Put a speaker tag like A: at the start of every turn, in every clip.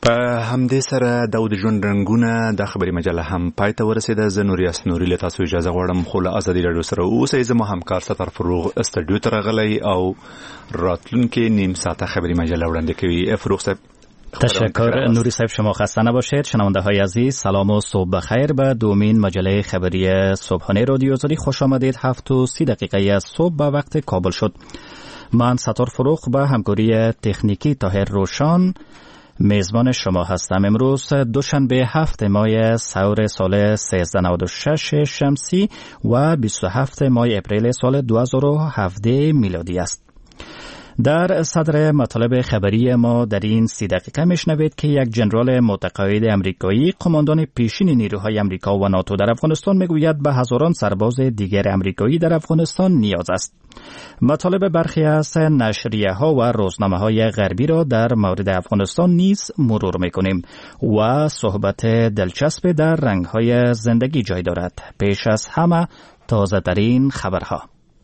A: په همدې سره د ژوند رنگونه د خبري مجله هم پای ته ورسېده. زه نوریاس نوري له تاسو اجازه غواړم، خو له ازادي راډیو سره اوسئ. زما همکار ستر فروغ استډیو ته راغلی او راتلونکي نیم ساعته خبري مجله وړاندې کوي. فروغ صاحب
B: تشکر. نوری صاحب شما خسته نباشید. شنونده های عزیز سلام و صبح بخیر. به دومین مجله خبری صبحانه رادیو آزادی خوش آمدید. 7:30 از صبح به وقت کابل شد. من ستار فروغ به همکاری تکنیکی طاهر روشان میزبان شما هستم. امروز دوشنبه 7 ماه سور سال 1396 شمسی و 27 ماه اپریل سال 2017 میلادی است. در صدر مطالب خبری ما در این 30 دقیقه میشنوید که یک جنرال متقاعد امریکایی قماندان پیشین نیروهای امریکا و ناتو در افغانستان میگوید به هزاران سرباز دیگر امریکایی در افغانستان نیاز است. مطالب برخی از نشریه ها و روزنامه های غربی را در مورد افغانستان نیز مرور میکنیم و صحبت دلچسب در رنگ های زندگی جای دارد. پیش از همه تازه ترین خبرها.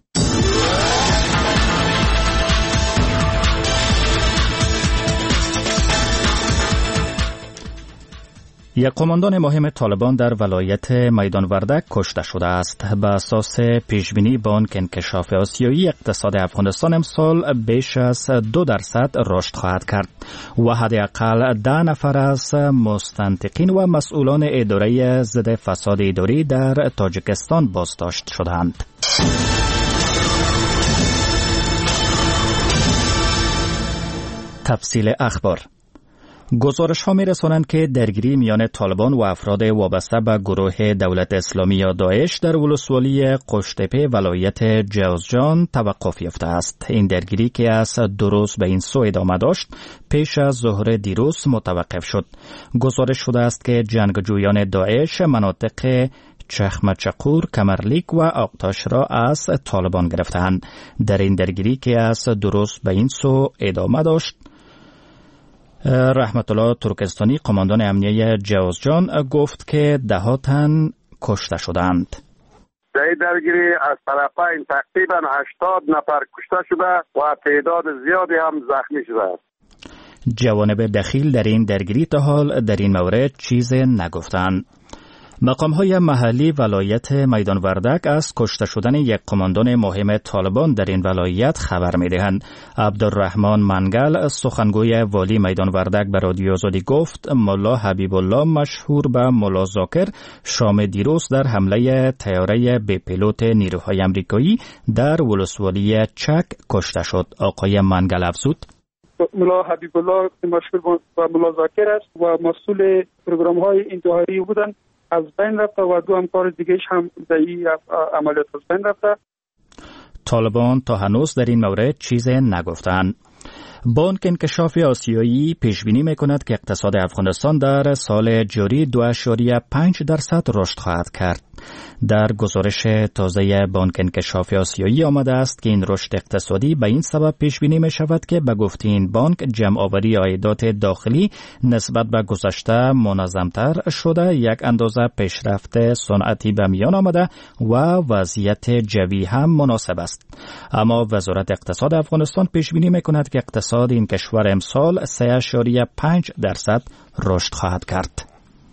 B: یک قماندان مهم طالبان در ولایت میدان وردک کشته شده است. به اساس پیشبینی بانک انکشاف آسیایی اقتصاد افغانستان امسال بیش از 2% رشد خواهد کرد و حداقل 10 نفر از مستنطقین و مسئولان اداره ضد فساد اداری در تاجیکستان بازداشت شدند. تفصیل اخبار. گزارش ها می رسانند که درگیری میان طالبان و افراد وابسته به گروه دولت اسلامی یا داعش در ولسوالی قشتپه ولایت جوزجان توقف یافته است. این درگیری که از 2 روز به این سو ادامه داشت پیش از ظهر دیروز متوقف شد. گزارش شده است که جنگجویان داعش مناطق چخمچقور، کمرلیک و آقتاش را از طالبان گرفتند. در این درگیری که از 2 روز به این سو ادامه داشت، رحمت الله ترکستانی قماندان امنیه جوزجان گفت که 10 تن کشته شدند.
C: در این درگیری از طرفین تقریبا 80 نفر کشته شده و تعداد زیادی هم زخمی شده است.
B: جوانب دخیل در این درگیری تا حال در این مورد چیز نگفتند. مقام‌های محلی ولایت میدان وردک از کشته شدن یک قماندان مهم طالبان در این ولایت خبر می‌دهند. عبدالرحمن منگل سخنگوی والی میدان وردک به رادیو آزادی گفت ملا حبیب الله مشهور به ملا زاکر شام دیروز در حمله طیاره بی پیلوت نیروهای امریکایی در ولسوالی چک کشته شد. آقای منگل افزود
D: ملا حبیب الله مشهور به ملا زاکر است و مسئول پروگرام‌های انتحاری بودند، از بین رفته و 2 همکار دیگه‌اش هم در این عملیات از بین رفته.
B: طالبان تا هنوز در این مورد چیز نگفتند. بانک انکشاف آسیایی پیشبینی می‌کند که اقتصاد افغانستان در سال جاری 2.5% رشد خواهد کرد. در گزارش تازه بانک انکشاف آسیایی آمده است که این رشد اقتصادی به این سبب پیش بینی می شود که به گفته این بانک جمع آوری عایدات داخلی نسبت به گذشته منظمتر شده، یک اندازه پیشرفت صنعتی به میان آمده و وضعیت جوی هم مناسب است. اما وزارت اقتصاد افغانستان پیش بینی می کند که اقتصاد این کشور امسال 3.5% رشد خواهد کرد.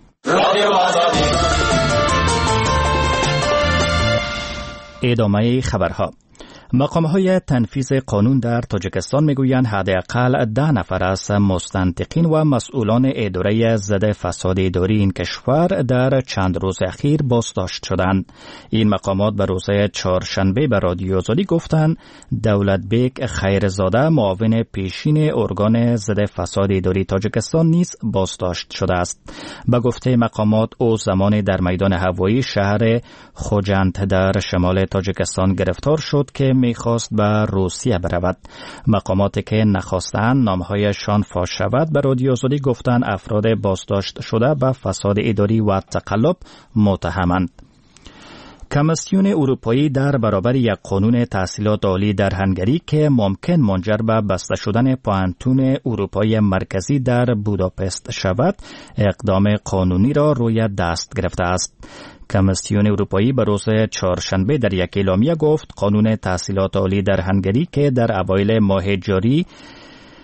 B: ادامه خبرها. مقام‌های تنفیذ قانون در تاجیکستان میگویند حداقل 10 نفر از مستنطقین و مسئولان اداره ضد فساد اداری این کشور در چند روز اخیر بازداشت شدند. این مقامات به روز چهارشنبه به رادیو آزادی گفتند دولت بیگ خیرزاده معاون پیشین ارگان ضد فساد اداری تاجیکستان نیز بازداشت شده است. به گفته مقامات او زمان در میدان هوایی شهر خوجند در شمال تاجیکستان گرفتار شد که میخواست به روسیه برود. مقاماتی که نخواستند نامهایشان فاش شود به رادیو آزادی گفتند افراد بازداشت شده به فساد اداری و تقلب متهمند. کمیسیون اروپایی در برابر یک قانون تحصیلات عالی در هنگری که ممکن منجر به بسته شدن پوهنتون اروپای مرکزی در بوداپست شود، اقدام قانونی را روی دست گرفته است. کمیسیون اروپایی به روز چهارشنبه در یک اعلامیه گفت قانون تحصیلات عالی در هنگری که در اوایل ماه جاری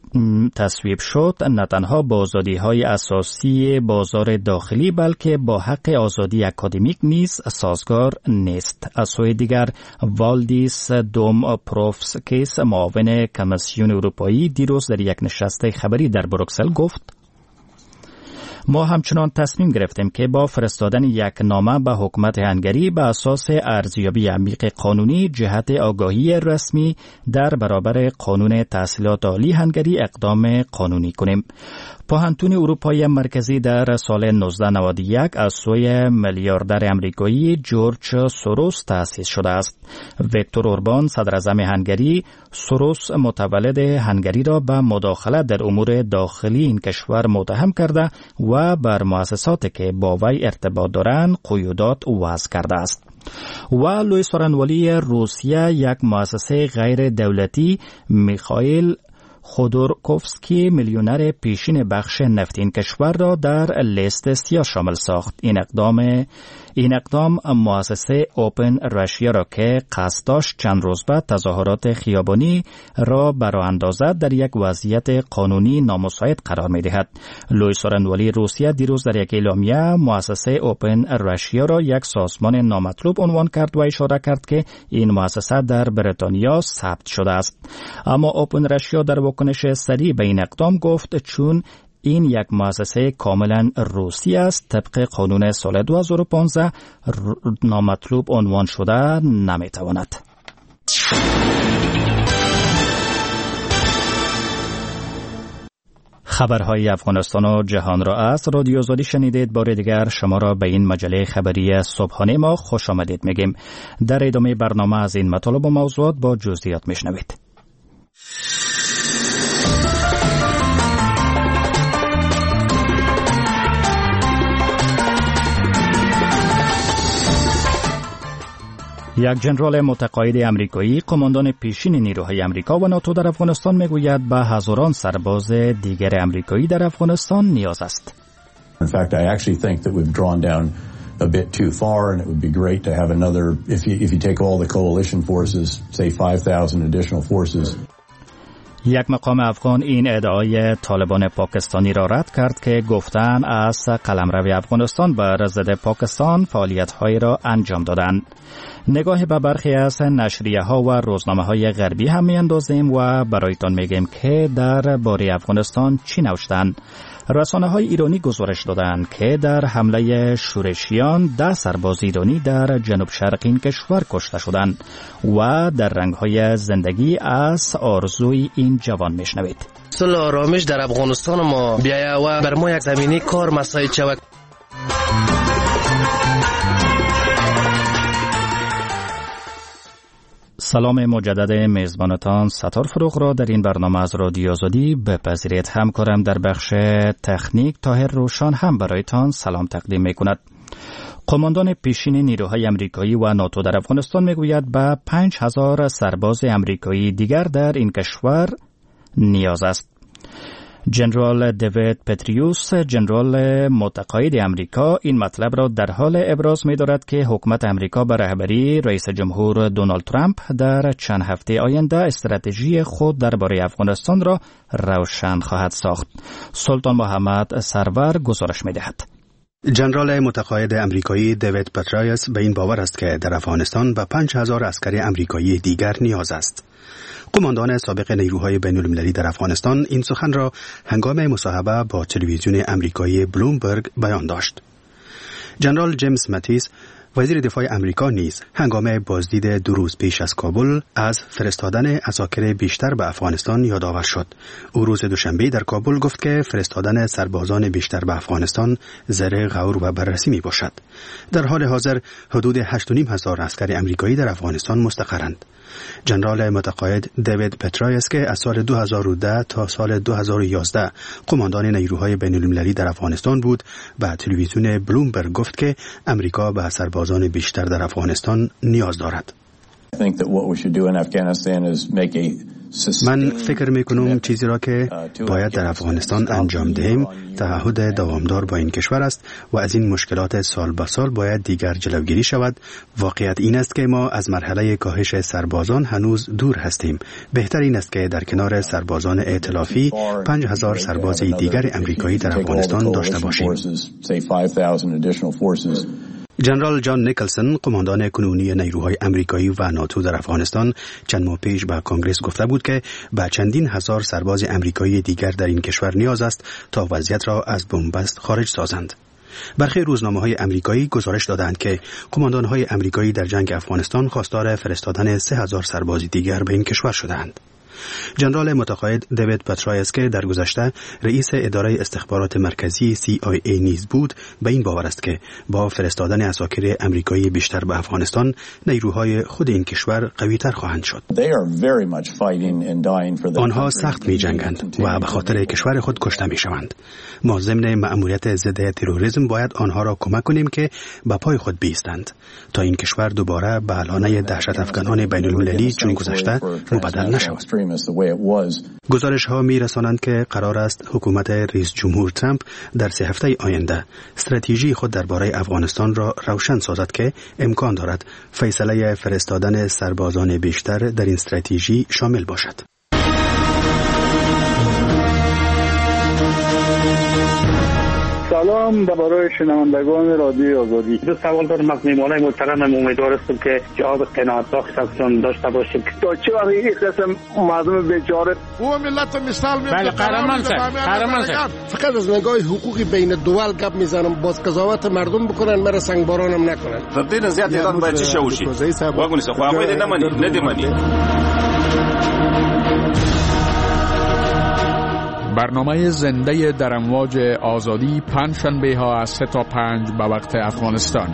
B: تصویب شد نه تنها با آزادی‌های اساسی بازار داخلی بلکه با حق آزادی اکادمیک نیز سازگار نیست. از سوی دیگر والدیس دومبروفسکیس معاون کمیسیون اروپایی دیروز در یک نشست خبری در بروکسل گفت ما همچنان تصمیم گرفتیم که با فرستادن یک نامه به حکومت هنگری به اساس ارزیابی عمیق قانونی جهت آگاهی رسمی در برابر قانون تحصیلات عالی هنگری اقدام قانونی کنیم. پوهنتون اروپایی مرکزی در سال 1991 از سوی میلیاردر امریکایی جورج سوروس تأسیس شده است. ویکتور اوربان صدر اعظم هنگری سوروس متولد هنگری را به مداخله در امور داخلی این کشور متهم کرده و بر مؤسساتی که با وی ارتباط دارند قیودات وضع کرده است. و لوئیس آرنوالی روسیه یک مؤسسه غیر دولتی میخائیل خودورکوفسکی میلیونر پیشین بخش نفت این کشور را در لیست سیاه شامل ساخت. این اقدام مؤسسه اوپن راشیا را که قصد داشت چند روز بعد تظاهرات خیابانی را برآ اندازد در یک وضعیت قانونی نامساعد قرار می دهد. لوئیس آرنوالی روسیه دیروز در یک اعلامیه مؤسسه اوپن راشیا را یک سازمان نامطلوب عنوان کرد و اشاره کرد که این مؤسسه در بریتانیا ثبت شده است. اما اوپن راشیا در واکنش سریع به این اقدام گفت چون این یک مؤسسه کاملا روسی است طبق قانون سال 2015 نامطلوب عنوان شده نمیتواند. خبرهای افغانستان و جهان را از رادیو آزادی شنیدید. بار دیگر شما را به این مجله خبری صبحانه ما خوش آمدید میگیم. در ادامه برنامه از این مطالب و موضوعات با جزئیات میشنوید. یک ژنرال متقاعد امریکایی قماندان پیشین نیروهای امریکا و ناتو در افغانستان میگوید به هزاران سرباز دیگر امریکایی در افغانستان نیاز است.
E: In fact, I actually think that we've drawn down a bit too far and it would be great to have another if you take all the coalition forces, say 5,000 additional forces.
B: یک مقام افغان این ادعای طالبان پاکستانی را رد کرد که گفتند از قلمرو افغانستان بر ضد پاکستان فعالیت‌هایی را انجام دادند. نگاه به برخی از نشریه‌ها و روزنامه‌های غربی هم می‌اندازیم و برایتان میگیم که در باره افغانستان چی نوشتند. رسانه‌های ایرانی گزارش دادند که در حمله شورشیان 10 سرباز ایرانی در جنوب شرق این کشور کشته شدند و در رنگ‌های زندگی از آرزوی این جوان میشنوید.
F: صلح و آرامش در افغانستان ما بیاید و بر ما یک زمینی کار مساعد شود.
B: سلام مجدد میزبانتان ستار فروغ را در این برنامه از رادیو آزادی بپذیرید. همکارم در بخش تکنیک طاهر روشان هم برایتان سلام تقدیم میکند. قماندان پیشین نیروهای امریکایی و ناتو در افغانستان میگوید به 5000 سرباز امریکایی دیگر در این کشور نیاز است. جنرال دیوید پتریوس جنرال متقاعد امریکا این مطلب را در حال ابراز می‌دارد که حکومت امریکا به رهبری رئیس جمهور دونالد ترامپ در چند هفته آینده استراتژی خود درباره افغانستان را روشن خواهد ساخت. سلطان محمد سرور گزارش می‌دهد.
G: جنرال متقاعد امریکایی دیوید پتریوس به این باور است که در افغانستان به 5000 عسکر امریکایی دیگر نیاز است. قماندان سابق نیروهای بین‌المللی در افغانستان این سخن را هنگام مصاحبه با تلویزیون امریکایی بلومبرگ بیان داشت. جنرال جیمز ماتیس وزیر دفاع امریکا نیز هنگام بازدید 2 روز پیش از کابل از فرستادن عساکر بیشتر به افغانستان یادآور شد. او روز دوشنبه در کابل گفت که فرستادن سربازان بیشتر به افغانستان زر غور و بررسی می باشد. در حال حاضر حدود 8,500 عسکر امریکایی در افغانستان مستقرند. جنرال متقاعد دیوید پتریوس که از سال 2010 تا سال 2011 قماندان نیروهای بین‌المللی در افغانستان بود، به تلویزیون بلومبرگ گفت که امریکا به سربازان بیشتر در افغانستان نیاز دارد.
H: I think that what we should do in Afghanistan is make a
G: من فکر میکنم چیزی را که باید در افغانستان انجام دهیم تعهد دوامدار با این کشور است و از این مشکلات سال به سال باید دیگر جلوگیری شود. واقعیت این است که ما از مرحله کاهش سربازان هنوز دور هستیم. بهتر این است که در کنار سربازان ائتلافی 5000 سرباز دیگر امریکایی در افغانستان داشته باشیم. جنرال جان نیکلسون، قماندان کنونی نیروهای امریکایی و ناتو در افغانستان، چند ماه پیش به کنگره گفته بود که به چندین هزار سرباز امریکایی دیگر در این کشور نیاز است تا وضعیت را از بنبست خارج سازند. برخی روزنامه‌های امریکایی گزارش دادند که قماندان‌های امریکایی در جنگ افغانستان خواستار فرستادن 3000 سرباز دیگر به این کشور شدند. جنرال متقاعد دیوید پترایس که در گذشته رئیس اداره استخبارات مرکزی CIA نیز بود، به این باور است که با فرستادن عساکر امریکایی بیشتر به افغانستان نیروهای خود این کشور قوی‌تر خواهند شد. آنها سخت می‌جنگند و به خاطر کشور خود کشته می‌شوند. ما ضمن مأموریت ضد تروریسم باید آنها را کمک کنیم که به پای خود بایستند تا این کشور دوباره به الانه دهشت افکنان بین‌المللی چون گذشته مبدل نشود. گزارش ها می رسانند که قرار است حکومت رئیس جمهور ترامپ در 3 هفته آینده استراتژی خود درباره افغانستان را روشن سازد که امکان دارد فیصله فرستادن سربازان بیشتر در این استراتژی شامل باشد.
D: سلام برای شنوندگان رادیو آزادی.
H: دو سوال دارم از میهمانان محترمم. امیدوار هستم که جواب قناعت بخش ازشون داشته باشیم.
C: تا چه وقت این قسم مردم بیچاره
I: او ملت مثال میاد.
H: بله قهرمان شد.
I: فقط از نگاه حقوقی بین دول گپ میزنم، باز قضاوت مردم بکنن، مرا سنگبارانم نکنن.
J: تبدیل زیاد ایران باید چه شوشی واگونی سه خواهی ندیمانی.
K: برنامه زنده در امواج آزادی پنجشنبه ها از 3 تا 5 به وقت افغانستان.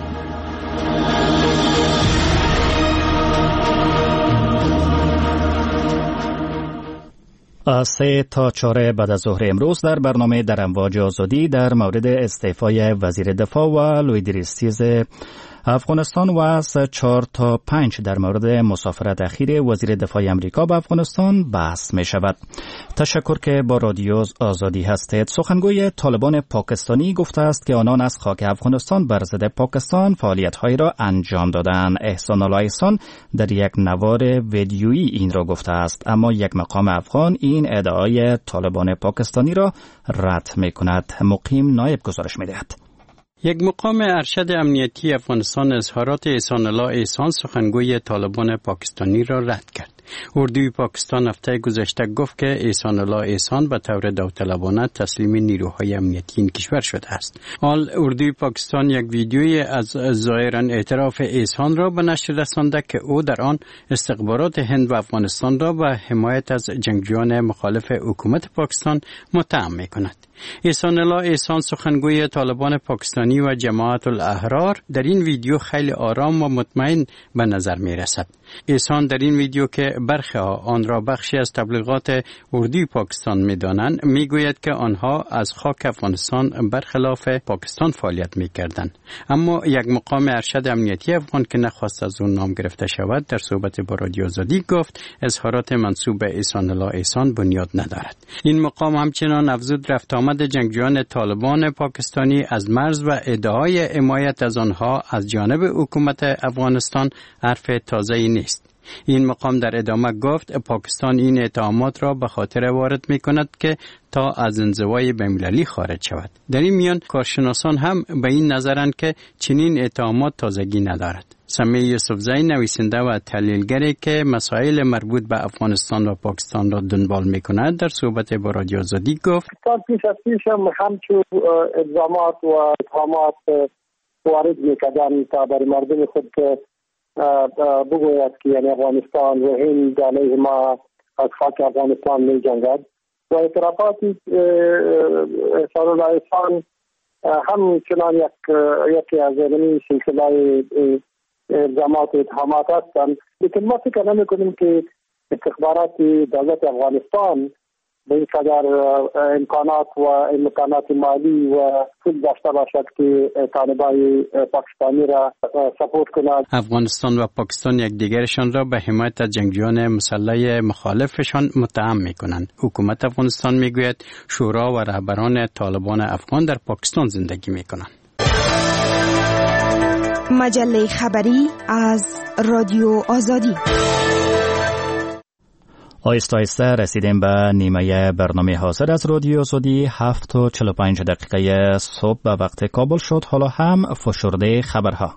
B: از 3 تا 4 بعد از ظهر امروز در برنامه در امواج آزادی در مورد استعفای وزیر دفاع و لویدریستیز افغانستان و از 4 تا 5 در مورد مسافرت اخیر وزیر دفاع امریکا به افغانستان بحث می شود. تشکر که با رادیو آزادی هستید. سخنگوی طالبان پاکستانی گفته است که آنان از خاک افغانستان بر ضد پاکستان فعالیت‌هایی را انجام دادند. احسان الله احسان در یک نوار ویدیویی این را گفته است، اما یک مقام افغان این ادعای طالبان پاکستانی را رد می کند. مقیم نایب گزارش می دهد.
L: یک مقام ارشد امنیتی افغانستان اظهارات احسان الله احسان سخنگوی طالبان پاکستانی را رد کرد. اردوی پاکستان هفته گذشته گفت که احسان الله احسان به طور داوطلبانه تسلیم نیروهای امنیتی این کشور شده است. حال اردوی پاکستان یک ویدیوی از ظاهرا اعتراف احسان را به نشر رسانده که او در آن استخبارات هند و افغانستان را به حمایت از جنگجویان مخالف حکومت پاکستان متهم می‌کند. احسان الله احسان سخنگوی طالبان پاکستانی و جماعت الاحرار در این ویدیو خیلی آرام و مطمئن به نظر می رسد. احسان در این ویدیو که برخی آن را بخشی از تبلیغات اردوی پاکستان می دانند می گوید که آنها از خاک افغانستان برخلاف پاکستان فعالیت می کردند. اما یک مقام ارشد امنیتی افغان که نخواست از اون نام گرفته شود در صحبت با رادیو آزادی گفت اظهارات منسوب به احسان الله احسان بنیاد ندارد. این مقام همچنان افزود رفت آمد جنگجویان طالبان پاکستانی از مرز و ادعای حمایت از آنها از جانب حکومت افغانستان حرف تازه‌ای نیست. این مقام در ادامه گفت پاکستان این اتهامات را به خاطر وارد می کند که تا از انزوای بین‌المللی خارج شود. در این میان کارشناسان هم به این نظرند که چنین اتهامات تازگی ندارد. سمیع یوسفزئی نویسنده و تحلیلگری که مسائل مربوط به افغانستان و پاکستان را دنبال می کند در صحبت با رادیو آزادی گفت
M: پیش از پیش هم همچون الزامات و اتهامات وارد می کردن تا بر مردم خود که بگوید که یعنی افغانستان و هند علیه ما از خاک افغانستان می جنگد و اعترافاتی احسان الله احسان همچنان یکی از این سلسله الزامات و اتهامات هستند. لیکن ما فکر نمی کنیم که استخبارات دولت افغانستان به این قدر امکانات مالی و پول داشته باشد که طالبان پاکستانی را سپورت کند.
L: افغانستان و پاکستان یکدیگرشان را به حمایت از جنگجویان مسلح مخالفشان متهم می‌کنند. حکومت افغانستان میگوید شورا و رهبران طالبان افغان در پاکستان زندگی می‌کنند.
N: مجله خبری از رادیو آزادی.
B: آیسته آیسته رسیدیم به نیمه برنامه حاضر از رادیو آزادی. 7:45 صبح به وقت کابل شد. حالا هم فشرده خبرها.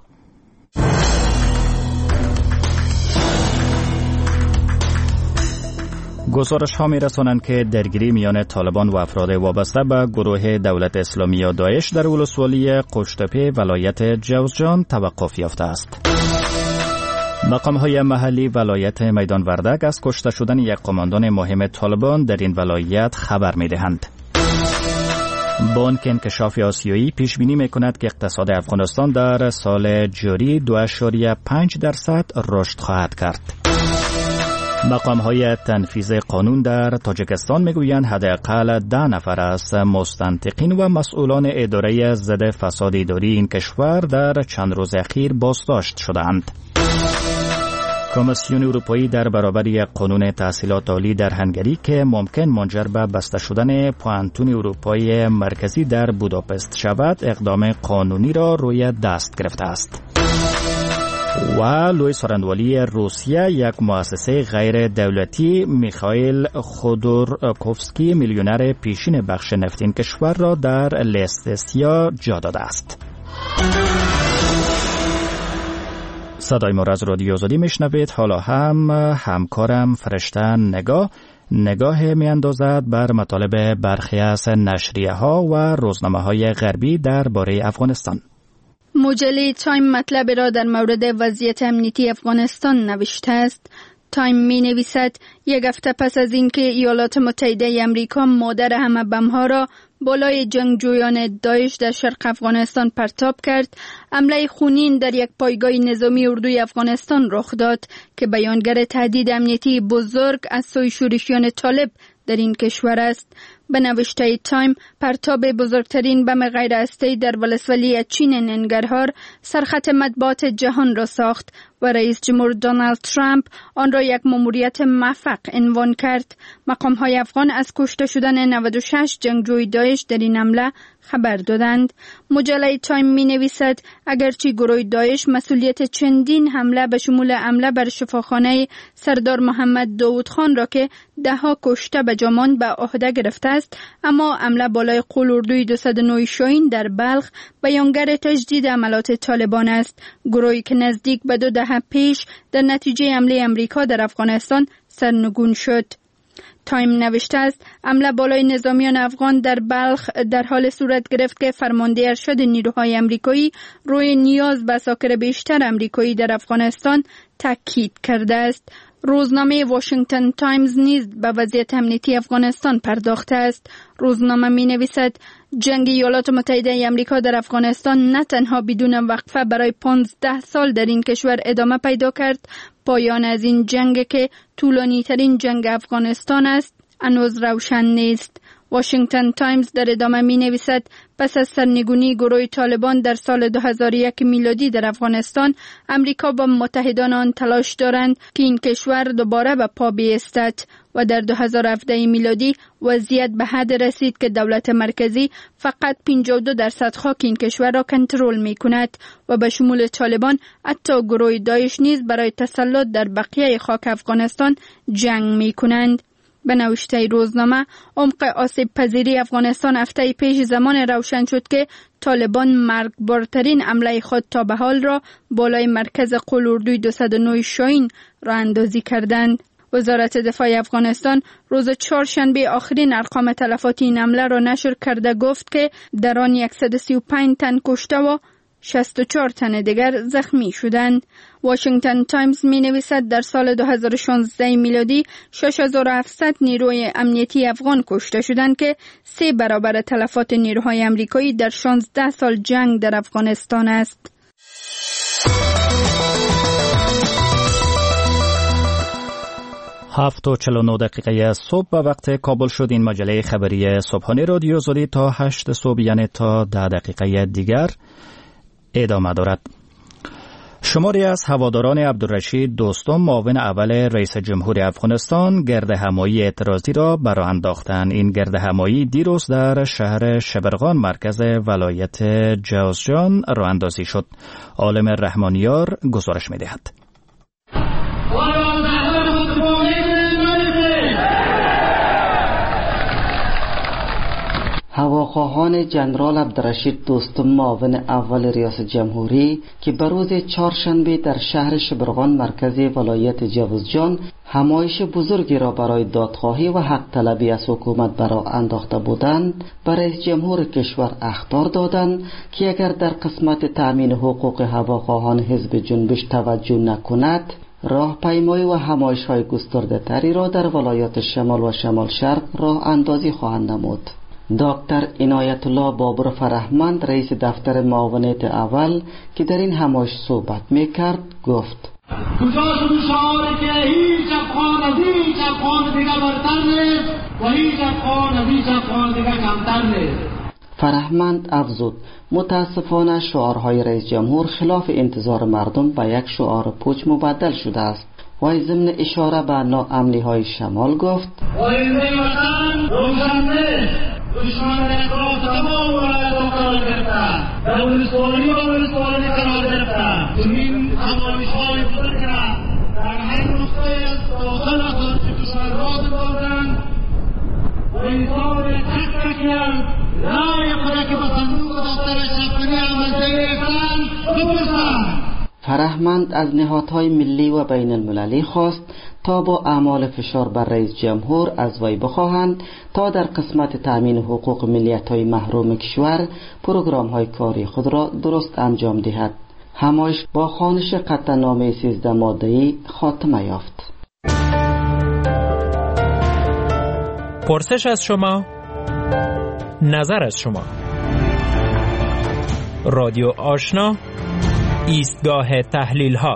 B: گزارش ها می رسانند که درگیری میان طالبان و افراد وابسته به گروه دولت اسلامی یا داعش در ولسوالی قشتپه ولایت جوزجان توقف یافته است. مقام‌های محلی ولایت میدان وردک از کشته شدن یک قماندان مهم طالبان در این ولایت خبر می‌دهند. بانک انکشاف آسیایی پیش بینی می‌کند که اقتصاد افغانستان در سال جاری 2.5% رشد خواهد کرد. مقام‌های تنفیذ قانون در تاجیکستان می‌گویند حداقل 10 نفر از مستنطقین و مسئولان اداره ضد فساد اداری این کشور در چند روز اخیر بازداشت شدند. کمیسیون اروپایی در برابر یک قانون تحصیلات عالی در هنگری که ممکن منجر به بسته شدن پوانتون اروپایی مرکزی در بوداپست شود اقدام قانونی را روی دست گرفته است. و لوی سارندوالی روسیه یک مؤسسه غیر دولتی میخائیل خودورکوفسکی میلیونر پیشین بخش نفتین کشور را در لیست سیاه جا داده است. صدای ما را از رادیو آزادی میشنوید. حالا هم همکارم فرشته نگاه میاندازد بر مطالب برخی از نشریه ها و روزنامه های غربی درباره افغانستان.
O: مجله تایم مطلب را در مورد وضعیت امنیتی افغانستان نوشته است. تایم می نویسد یک هفته پس از اینکه ایالات متحده امریکا مادر همه بم‌ها را بالای جنگجویان داعش در شرق افغانستان پرتاب کرد، حمله خونین در یک پایگاه نظامی اردوی افغانستان رخ داد که بیانگر تهدید امنیتی بزرگ از سوی شورشیان طالب در این کشور است. به نوشته تایم، پرتاب بزرگترین بم غیرهسته‌ای در ولسوالی چین ننگرهار سرخط مطبوعات جهان را ساخت و رئیس جمهور دونالد ترامپ آن را یک ماموریت موفق عنوان کرد. مقام‌های افغان از کشته شدن 96 جنگجوی داعش در این حمله خبر دادند. مجله تایم می نویسد اگرچه گروه داعش مسئولیت چندین حمله به شمول حمله بر شفاخانه سردار محمد داود خان را که 10 کشته به جا ماند به عهده گرفته است، اما حمله بالای قول اردوی 209 شاهین در بلخ بیانگر تجدید عملات طالبان است، گروهی که نزدیک به 2 دهه پیش در نتیجه حمله امریکا در افغانستان سرنگون شد. تایم نوشته است حمله بالای نظامیان افغان در بلخ در حال صورت گرفت که فرمانده ارشد نیروهای امریکایی روی نیاز به عساکر بیشتر امریکایی در افغانستان تاکید کرده است. روزنامه واشنگتن تایمز نیز به وضعیت امنیتی افغانستان پرداخته است. روزنامه می نویسد جنگ ایالات متحده امریکا در افغانستان نه تنها بدون وقفه برای 15 سال در این کشور ادامه پیدا کرد، پایان از این جنگ که طولانی ترین جنگ افغانستان است هنوز روشن نیست. واشنگتن تایمز در ادامه می نویسد پس از سرنگونی گروه طالبان در سال 2001 میلادی در افغانستان، امریکا با متحدان آن تلاش دارند که این کشور دوباره به پا بایستد و در 2017 میلادی وضعیت به حد رسید که دولت مرکزی فقط 52% خاک این کشور را کنترل می کند و به شمول طالبان حتی گروه داعش نیز برای تسلط در بقیه خاک افغانستان جنگ می کنند. به نوشته روزنامه، عمق آسیب پذیری افغانستان هفته پیش زمان روشن شد که طالبان مرگبارترین حمله خود تا به حال را بالای مرکز قول اردوی 209 شاهین را اندازی کردند. وزارت دفاع افغانستان روز چهارشنبه آخرین ارقام تلفات این حمله را نشر کرده گفت که در آن 135 تن کشته و 64 تن دیگر زخمی شدند. واشنگتن تایمز می نویسد در سال 2016 میلادی 6700 نیروی امنیتی افغان کشته شدند که 3 برابر تلفات نیروهای امریکایی در 16 سال جنگ در افغانستان است.
B: 7:49 صبح به وقت کابل شد. این مجله خبری صبحانه رادیو آزادی تا 8 صبح یعنی تا 10 دقیقه دیگر ادامه دارد. شماری از هواداران عبدالرشید دوستم معاون اول رئیس جمهور افغانستان گرد همایی اعتراضی را برآ انداختند. این گرد همایی دیروز در شهر شبرغان مرکز ولایت جوزجان راه اندازی شد. عالم رحمانیار گزارش می‌دهد.
P: هواخواهان جنرال عبدالرشید دوستم معاون اول ریاست جمهوری که به روز چهارشنبه در شهر شبرغان مرکز ولایت جوزجان همایش بزرگی را برای دادخواهی و حق طلبی از حکومت برآ انداخته بودند، برای جمهور کشور اخطار دادند که اگر در قسمت تأمین حقوق هواخواهان حزب جنبش توجه نکند، راهپیمایی و همایش‌های گسترده تری را در ولایات شمال و شمال شرق راه اندازی خواهند نمود. دکتر عنایت الله بابر فرهمند رئیس دفتر معاونیت اول که در این همایش صحبت میکرد گفت:
Q: کجا شد شعاری که هیچ افغان از هیچ افغان دیگه برتر نیست و هیچ افغان از هیچ افغان دیگه کمتر نیست.
P: فرهمند افزود متاسفانه شعارهای رئیس جمهور خلاف انتظار مردم به یک شعار پوچ مبدل شده است. و ضمن اشاره به ناامنی های شمال گفت:
Q: آینده وطن روشن نیست. دشمن اقراف تمام ولایت‌ها قرار گرفته، در ولسوالی قرار گرفته. این همایش‌های بزرگ را در هر نقطه از داخل و خارج کشور راه ببردند و انسان تک تکیان رای خود که به صندوق دفتر شخصی عملداری کنند بپرسند.
P: فرهمند از نهادهای ملی و بین المللی خواست تا با اعمال فشار بر رئیس جمهور از وی بخواهند تا در قسمت تأمین حقوق ملیت‌های محروم کشور پروگرام‌های کاری خود را درست انجام دهد. همایش با خوانش قطعنامه 13 ماده‌ای خاتمه یافت.
R: پرسش از شما، نظر از شما. رادیو آشنا، ایستگاه تحلیل ها.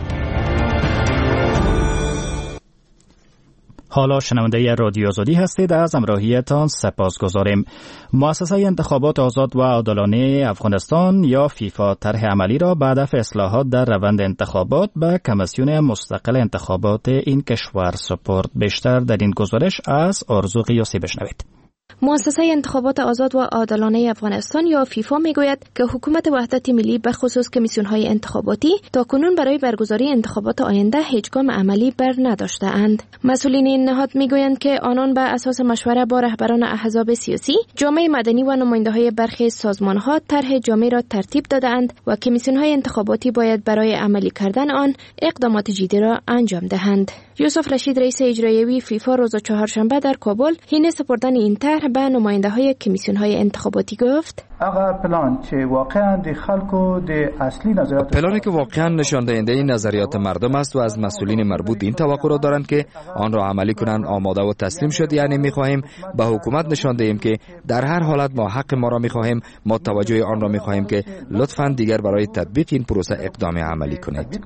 B: حالا شنونده رادیو آزادی هستید. از همراهیتان سپاسگزاریم. مؤسسه انتخابات آزاد و عادلانه افغانستان یا فیفا طرح عملی را به هدف اصلاحات در روند انتخابات به کمیسیون مستقل انتخابات این کشور سپرد. بیشتر در این گزارش از آرزو قیاسی بشنوید.
S: مؤسسه انتخابات آزاد و عادلانه افغانستان یا فیفا میگوید که حکومت وحدت ملی به خصوص کمیسیون‌های انتخاباتی تاکنون برای برگزاری انتخابات آینده هیچ گام عملی بر نداشته‌اند. مسئولین این نهاد میگویند که آنان بر اساس مشوره با رهبران احزاب سیاسی، جامعه مدنی و نماینده‌های برخی سازمان‌ها طرح جامع را ترتیب داده‌اند و کمیسیون‌های انتخاباتی باید برای عملی کردن آن اقدامات جدی را انجام دهند. یوسف رشید رئیس اجرایی فیفا روز چهارشنبه در کابل حین سپردن این طرح به نماینده‌های کمیسیون‌های انتخاباتی گفت:
T: پلانی که واقعا نشان دهنده نظریات مردم است و از مسئولین مربوط این توقع را دارند که آن را عملی کنند آماده و تسلیم شد. یعنی می‌خواهیم به حکومت نشان دهیم که در هر حالت ما حق ما را می‌خواهیم، ما توجه آن را می‌خواهیم که لطفاً دیگر برای تطبیق این پروسه اقدام عملی کنید.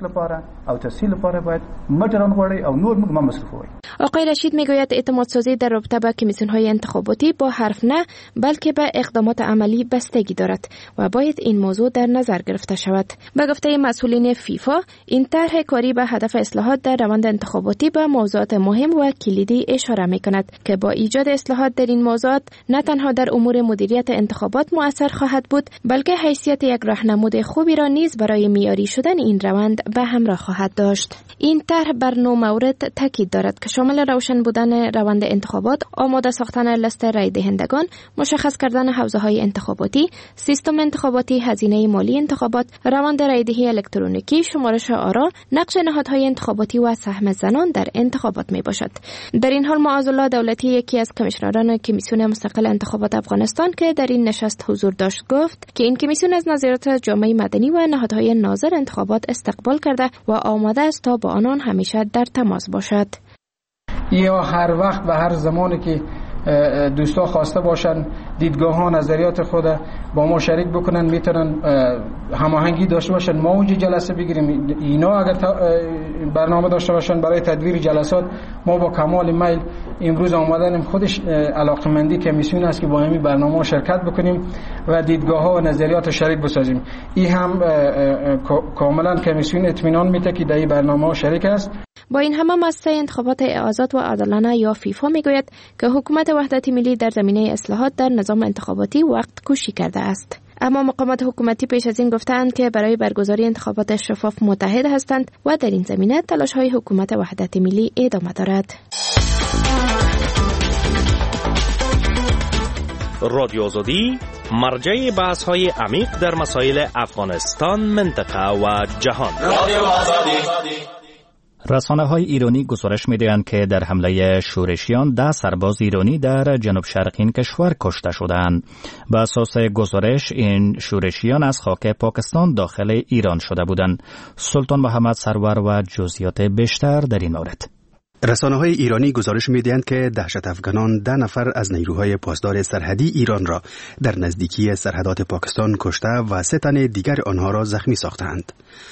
S: آقای رشید میگوید اعتماد سازی در رابطه با کمیسیون‌های انتخاباتی با حرف نه بلکه به اقدامات عملی بستگی دارد و باید این موضوع در نظر گرفته شود. به گفته مسئولین فیفا، این طرح کاری به هدف اصلاحات در روند انتخاباتی به موضوعات مهم و کلیدی اشاره می‌کند که با ایجاد اصلاحات در این موضوعات نه تنها در امور مدیریت انتخابات مؤثر خواهد بود، بلکه حیثیت یک راهنمود خوبی را نیز برای معیاری شدن این روند به همراه خواهد داشت. این طرح بر 9 مورد تاکید دارد که شامل روشن بودن روند انتخابات، آماده ساختن لیست رای دهندگان، مشخص کردن حوزه‌های انتخاباتی، سیستم انتخاباتی، هزینه مالی انتخابات، روند رایدهی الکترونیکی، شمارش آرا، نقش نهادهای انتخاباتی و سهم زنان در انتخابات می باشد. در این حال معاذالله دولتی، یکی از کمیشنران کمیسیون مستقل انتخابات افغانستان که در این نشست حضور داشت، گفت که این کمیسیون از نظریات جامعه مدنی و نهادهای ناظر انتخابات استقبال کرده و آماده است تا با آنان همیشه در تماس باشد.
U: یا هر وقت و هر زمانی که دوستا خواسته باشن دیدگاه ها نظریات خود با ما شریک بکنن، میتونن هماهنگی داشته باشن، ما اونجا جلسه بگیریم. اینا اگر برنامه داشته باشن برای تدویر جلسات، ما با کمال میل امروز آمدنیم. خودش علاقمندی کمیسیون است که با همین برنامه شرکت بکنیم و دیدگاه ها و نظریات شریک بسازیم. این هم کاملا کمیسیون اطمینان میده که در این برنامه شریک است.
S: با این همه مؤسسه انتخابات آزاد و عادلانه یا فیفا میگوید که حکومت وحدت ملی در زمینه اصلاحات در نظام انتخاباتی وقت کشی کرده است. اما مقامات حکومتی پیش از این گفتند که برای برگزاری انتخابات شفاف متحد هستند و در این زمینه تلاش‌های حکومت وحدت ملی ادامه دارد.
R: رادیو آزادی مرجع بحث‌های عمیق در مسائل افغانستان، منطقه و جهان. رادیو آزادی.
B: رسانه‌های ایرانی گزارش می‌دهند که در حمله شورشیان 10 سرباز ایرانی در جنوب شرق این کشور کشته شدند. بر اساس گزارش این شورشیان از خاک پاکستان داخل ایران شده بودند. سلطان محمد سرور و جزئیات بیشتر در این مورد.
G: رسانه‌های ایرانی گزارش می‌دهند که دهشت افغانان 10 نفر از نیروهای پاسدار سرحدی ایران را در نزدیکی سرحدات پاکستان کشته و 3 تن دیگر آنها را زخمی ساختند.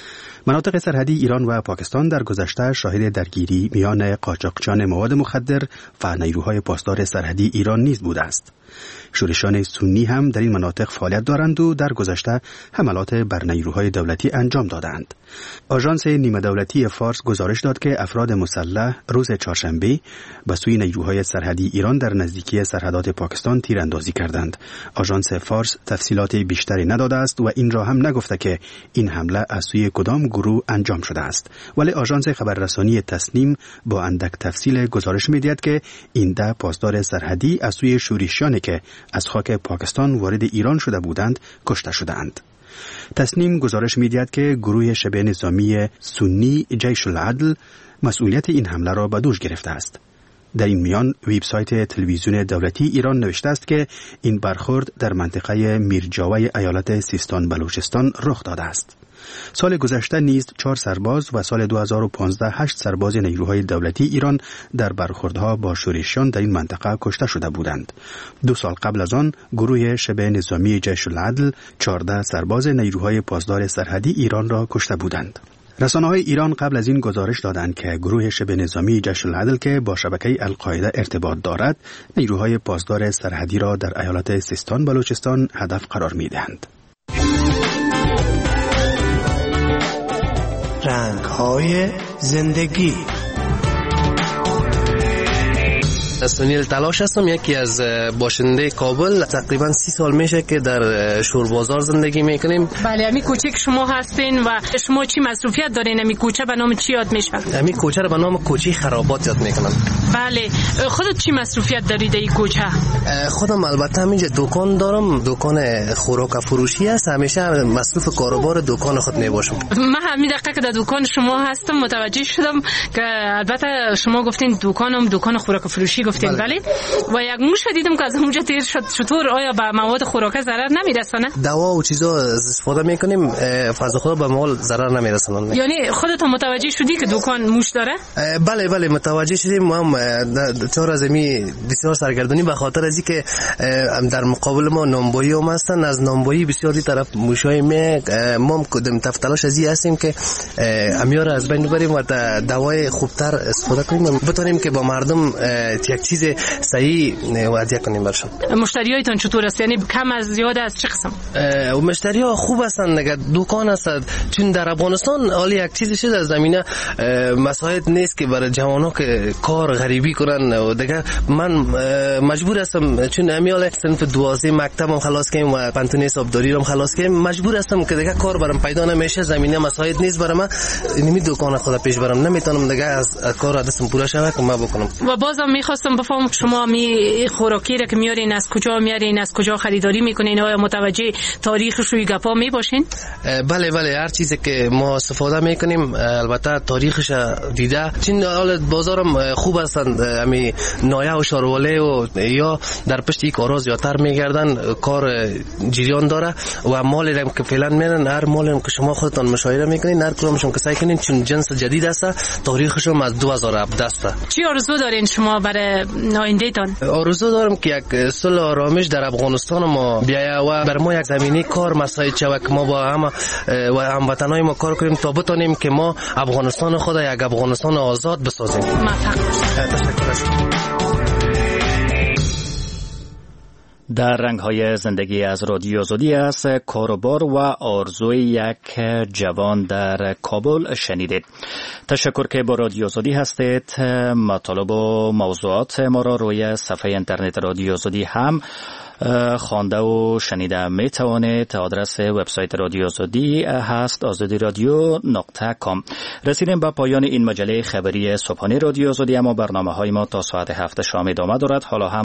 G: مناطق سرحدی ایران و پاکستان در گذشته شاهد درگیری میان قاچاقچیان مواد مخدر و نیروهای پاسدار سرحدی ایران نیز بوده است. شورشیان سنی هم در این مناطق فعالیت دارند و در گذشته حملات بر نیروهای دولتی انجام دادند. آژانس نیمه دولتی فارس گزارش داد که افراد مسلح روز چهارشنبه به سوی نیروهای سرحدی ایران در نزدیکی سرحدات پاکستان تیراندازی کردند. آژانس فارس تفصیلات بیشتری نداده است و این را هم نگفته که این حمله از سوی کدام گروه انجام شده است. ولی آژانس خبررسانی تسنیم با اندک تفصیل گزارش می‌دهد که این 10 پاسدار سرحدی از سوی شورشیانی که از خاک پاکستان وارد ایران شده بودند کشته شدند. تسنیم گزارش می‌دهد که گروه شبه نظامی سنی جیش العدل مسئولیت این حمله را به دوش گرفته است. در این میان وبسایت تلویزیون دولتی ایران نوشته است که این برخورد در منطقه میرجاوی ایالت سیستان بلوچستان رخ داده است. سال گذشته نیز 4 سرباز و سال 2015 8 سرباز نیروهای دولتی ایران در برخوردها با شورشیان در این منطقه کشته شده بودند. 2 سال قبل از آن گروه شبه نظامی جیش العدل 14 سرباز نیروهای پاسدار سرحدی ایران را کشته بودند. رسانه‌های ایران قبل از این گزارش دادند که گروه شبه نظامی جیش العدل که با شبکه القاعده ارتباط دارد، نیروهای پاسدار سرحدی را در ایالت سیستان بلوچستان هدف قرار می‌دهند.
V: رنگ‌های زندگی.
F: سونیل تلاش هستم، یکی از باشنده کابل. تقریبا 30 سال میشه که در شوربازار زندگی میکنیم.
W: بله، همین کوچه که شما هستین و شما چی مصروفیت دارین؟ همین کوچه به نام چی یاد میشه؟
F: همین کوچه رو به نام کوچه خرابات یاد میکنن.
W: بله، خودت چی مصروفیت داری در این کوچه؟
F: خودم البته همینجا دکان دارم، دکان خوراک فروشی است. همیشه مصروف کاروبار دکان خود میباشم.
W: من همین دقیقه که در دکان شما هستم متوجه شدم که البته شما گفتین دکانم دکان خوراک فروشی گفتین. بله. و یک موش دیدم که از اونجا تیر شد. چطور آیا به مواد خوراکی ضرر نمیرسونه؟
F: دوا و چیزا استفاده میکنیم، فضا خود به مال ضرر نمیرسونه.
W: یعنی خودت متوجه شدی که دکان موش داره؟
F: بله متوجه شدیم. ما هم 4 از می بسیار سرگردانی به خاطر از اینکه در مقابل ما نامبایی هم هستن. از نامبایی بسیاری طرف موشای ما کدام تلاش از این هستیم که امیار از بین ببریم و دوای خوبتر استفاده کنیم، بتونیم که با مردم یک چیز صحیح وعده کنیم برشون.
W: مشتریایتون چطور است؟ یعنی کم از زیاد از چه قسم؟
F: مشتری‌ها خوب هستن دیگه. دکان هست، چون در افغانستان حالی یک چیزی شده از زمینه مساعد نیست که برای جوانان که کار غریبی کنن و دیگه من مجبور هستم، چون امیال صنف 12 مکتبم خلاص کردم و پنتون حسابداری رو خلاص کردم، مجبور هستم که دیگه کار برام پیدا نمیشه، زمینه مساعد نیست برام. من اینمی دکان خود پیش برام نمیتونم دیگه از کار دستم پوره شود که ما بکنم.
W: و بازم میخواستم بفهمم شما می خوراکی را که میارین از کجا میارین، از کجا خریداری میکنین، آیا متوجه تاریخش روی گپا میباشین؟
F: بله هر چیزی که ما استفاده میکنیم البته تاریخش دیده، چون حال بازارم خوب هستند، همین نایه و شارواله و یا در پشت یک کارا زیادتر میگردن، کار جریان داره و مالی را که فعلا میرن، هر مالی که شما خودتان مشاهده میکنین، هر کدومشون که سعی کنین، چون جنس جدید است، تاریخش هم از 2017 است.
W: چی آرزو دارین شما برای آینده تان؟
F: آرزو دارم که یک صلح آرامش در افغانستان ما بیاید و بر ما یک زمینه کار مساعد شود که ما با هم و هموطنای ما کار کنیم تا بتونیم که ما افغانستان خود یک افغانستان آزاد بسازیم.
B: در رنگ‌های زندگی از رادیو آزادی است کاروبار و آرزوی یک جوان در کابل شنیدید. تشکر که با رادیو آزادی هستید. مطالب و موضوعات ما را روی صفحه اینترنت رادیو آزادی هم خوانده و شنیده می توانید. آدرس وبسایت رادیو آزادی هست azadi.radio.com. رسیدیم به پایان این مجله خبری صبحانه رادیو آزادی، اما برنامه های ما تا ساعت 7 شام ادامه دارد. حالا هم